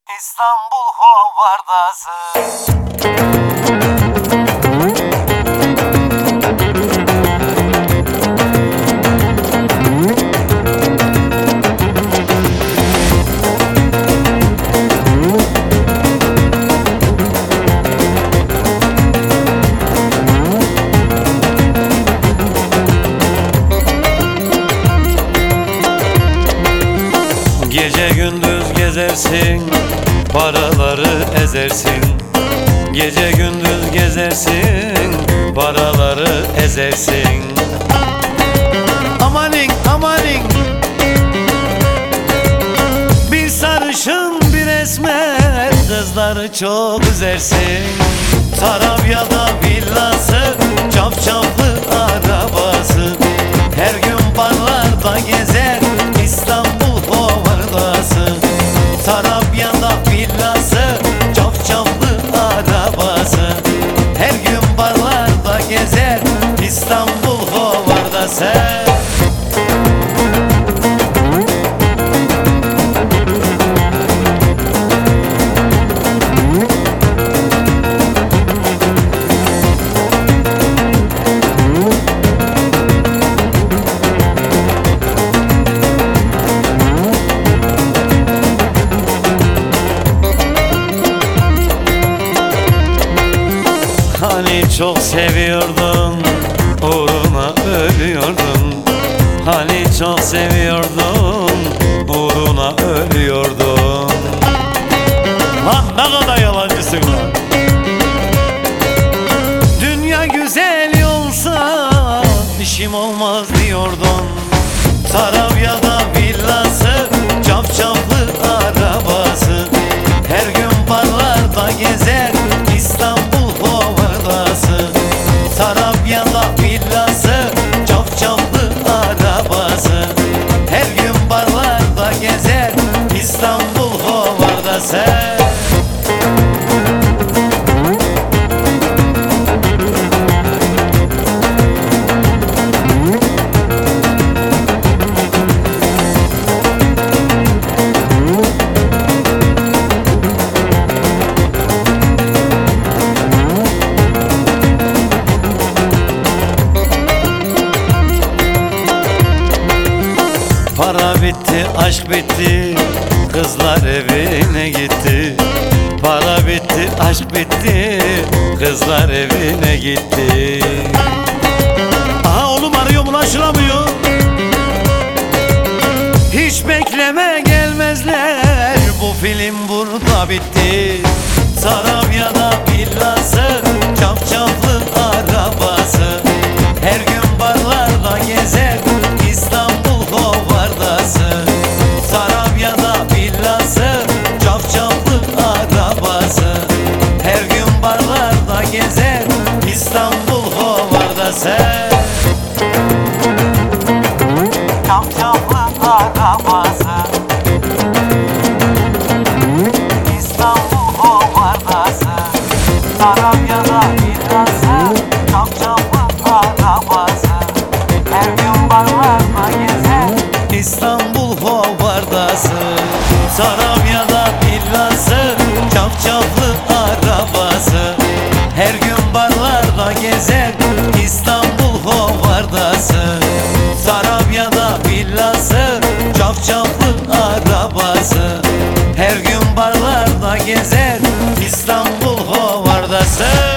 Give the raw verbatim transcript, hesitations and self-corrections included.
İstanbul Hovardası. Gece gündüz gezersin, paraları ezersin. Gece gündüz gezersin, paraları ezersin. Amanin amanin, bir sarışın bir esmer, kızları çok üzersin. Tarabya'da villası, çapçaplı arabası, her gün barlarda gezer İstanbul Hovardası. Tarabya'da villası, çapçaplı arabası, her gün barlarda gezer İstanbul Hovardası. Hani çok seviyordun, uğruna ölüyordun. Hani çok seviyordun, uğruna ölüyordun. Lan ne kadar yalancısın lan. Dünya güzel olsa işim olmaz diyordun. Tarabya'da villası, çapçaplı arabası, her gün barlarda gezer İstanbul Hovardası. Tarabya'da villası, çapçaplı arabası, her gün barlarda gezer İstanbul Hovardası. Para bitti, aşk bitti, kızlar evine gitti. Para bitti, aşk bitti, kızlar evine gitti. Aha oğlum arıyor, ulaşılamıyor. Hiç bekleme gelmezler, bu film burada bitti. Tarabya'da villası, çapçaplı arabası, her gün barlarda gezer İstanbul Hovardası. Tarabya'da villası, çapçaplı arabası, her gün barlarda gezer İstanbul Hovardası. Çapçaplı arabası, İstanbul Hovardası. Tarabya'da villası, çapçaplı arabası, her gün barlarda gezer İstanbul Hovardası. Tarabya'da villası, çapçaplı arabası, her gün barlarda gezer İstanbul Hovardası. Tarabya'da villası, çapçaplı arabası, her gün barlarda gezer İstanbul Hovardası.